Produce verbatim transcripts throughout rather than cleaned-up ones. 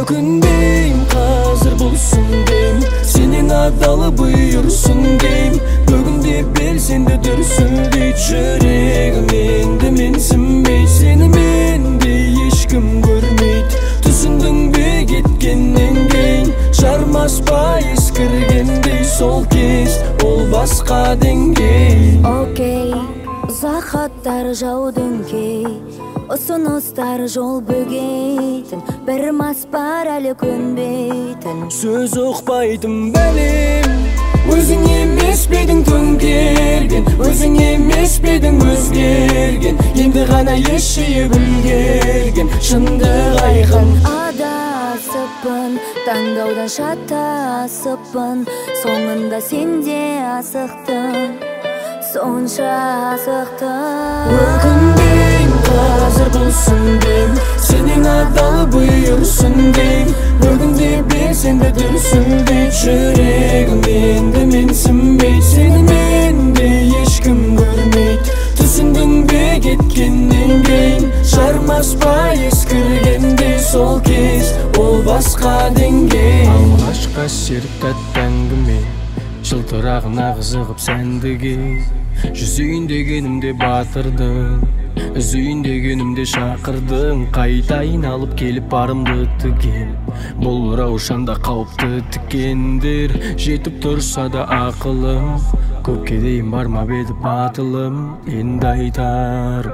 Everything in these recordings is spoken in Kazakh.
Өкінбейм, қазір болсын дейм, сенен адалы бұйырсын дейм. Бүгінде белсен де дүрсілдейді жүрегім, енді менсінбей. Сені мендей ешкім көрмейді, түсіндің бе кеткеннен кейін? Жармас па ескіргендей сол кез, ол басқа деңгей. Окей, ұзақ хаттар жаудың кей, ұсыныстар жол бөгейтін, бір мас бар әлі көнбейтін. Сөз ұқпайтын бәлем, өзің емес педің төңкерген, өзің емес педің өзгерген, енді ғана ес жиып үлгерген шындық айқын. Адасыппын, таңдаудан шатасыппын, соңында сен де асықтың, сонша асықтың. Өкінбейм, қазір болсын дейм, сенен адалы бұйырсын дейм. Бүгінде белсен де дүрсілдейді жүрегім, енді менсінбей. Сені мендей ешкім көрмейді, түсіндің бе кеткеннен кейін? Жармас па ескіргендей сол кез, ол басқа деңгей. Алғашқа серік тәтті әңгіме, жылтырағына қызығып сәндіге. Жүзейін дегенімде батырдың, үзейін дегенімде шақырдың. Қайтайын алып келіп барымды тігем, бұл раушанда қауіпті тікендер. Жетіп тұрса да ақылым, көпке дейін барма беді батылым, енді айтар.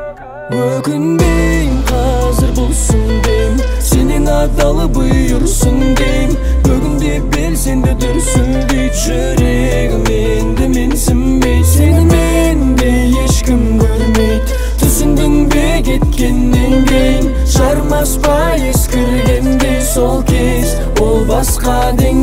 Өкінбейм, қазір болсын дейм, сенен адалы бұйырсын дейм. Бүгінде белсен де дүрсілдейді жүрегім, енді менсінбей. Сені мендей ешкім көрмейді, түсіндің бе кеткеннен кейін? Жармас па ескіргендей сол кез, ол басқа деңгей.